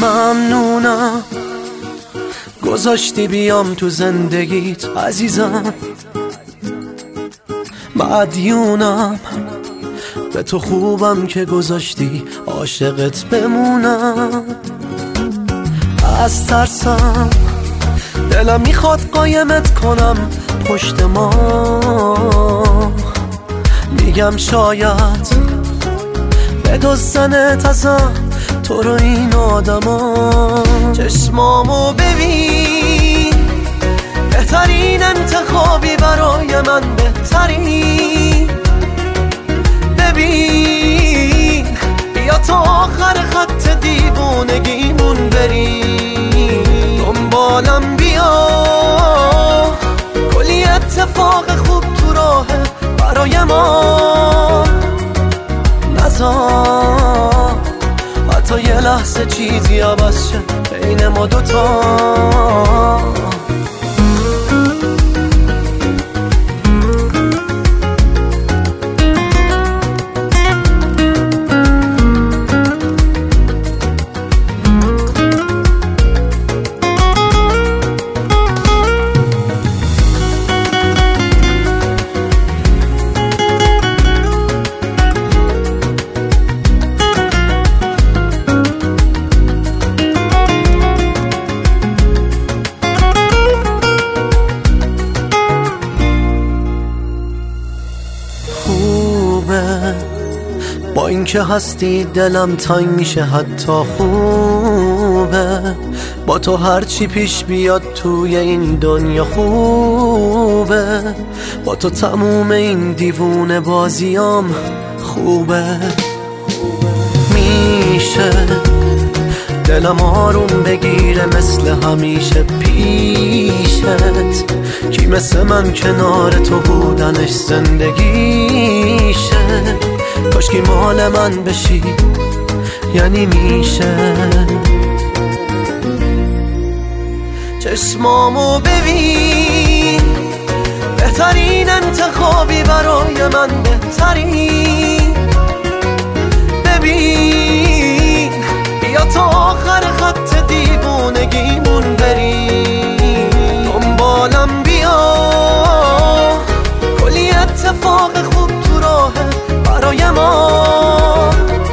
ممنونم گذاشتی بیام تو زندگیت عزیزم، مدیونم به تو خوبم که گذاشتی عاشقت بمونم. از ترسم دلم میخواد قایمت کنم پشت ما، میگم شاید بدزدنت ازم تو رو این آدما. چشمامو ببین، بهترین انتخابی برای من، بهترین. ببین بیا تا آخر خط دیوونگیمون بریم، دنبالم بیا، کلی اتفاق خوب تو راه برای ما. نذار حتی یه لحظه چیزی عوض شه بین ما دوتا. با اینکه هستی دلم تنگ میشه حتی خوبه، با تو هرچی پیش بیاد توی این دنیا خوبه، با تو تموم این دیوونه بازیام خوبه. میشه دلم آروم بگیره مثل همیشه پیشت، کی مثل من کنار تو بودنش زندگیشه. کاشکی مال من بشی یعنی میشه. چشمامو ببین، بهترین انتخابی برای من، بهترین. ببین بیا تا آخر خط دیوونگیمون بریم، دنبالم بیا، کلی اتفاق خوب تو راه برای ما.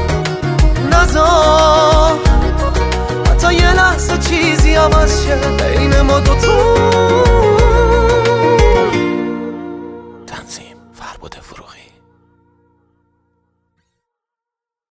نذار حتی یه لحظه چیزی عوض شه بین ما دوتا. تنظیم فربد فروغی.